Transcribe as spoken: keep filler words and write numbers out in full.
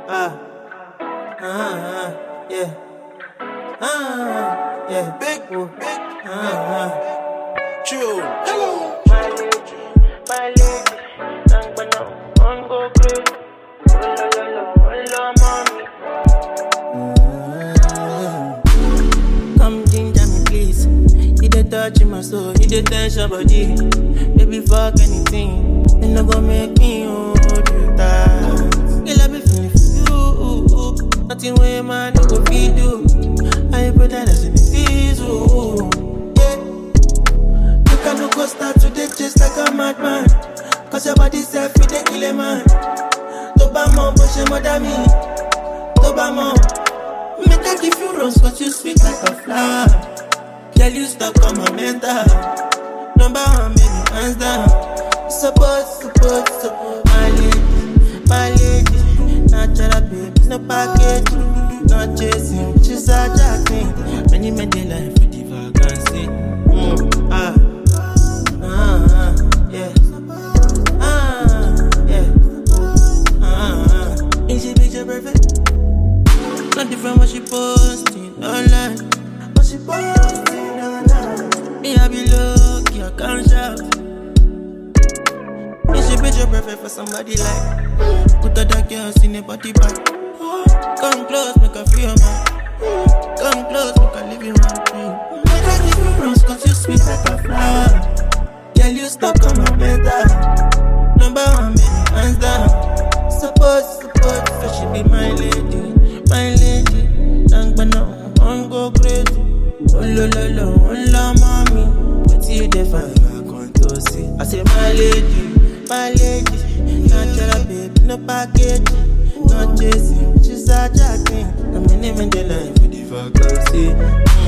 Ah, ah, yeah. Ah, yeah. Big, big, ah, True. Hello. My lady, my lady, nang bana on go crazy. Oh la la la, oh la mommy. Come ginger me, please. You dey touch my soul, you dey touch your body. Baby, fuck anything. You no go make me hold you tight. Girl, I be feeling for you. Nothing way man no go fit do. I put that as in the season. Yeah. You can no go start today just like a madman. Cause your body self fit dey kill a man. Toba mo, push your mother me. Toba mo. Make I give you rose cause you sweet like a flower. Girl, you stuck on my mental. Number one, baby, hands down. Support, support, support. My lady, my lady. Natural baby, no package. Not chasing, she's a jacking. Many men they life with the vacancy. Mm, ah, ah, ah, yeah. Ah, yeah. Ah, ah. Is she picture perfect? Not different what she posting online. What she posting online. Me I be lucky, I can't shout. Is she picture perfect for somebody like? Put other girls in a body bag. Come close, make her feel man. Come close, make her live in one dream. Make her give you rose cause you sweet like a flower. Girl, you stuck on my mental. Number one, baby, hands down. Support, support, so she be my lady. My lady, nang bana on go crazy. Oh lo lo lo, oh la mommy. But you define I can't to see. I say my lady, my lady. Natural baby, no package. Not chasing, she's a jacking. I'm in the line with the vacancy.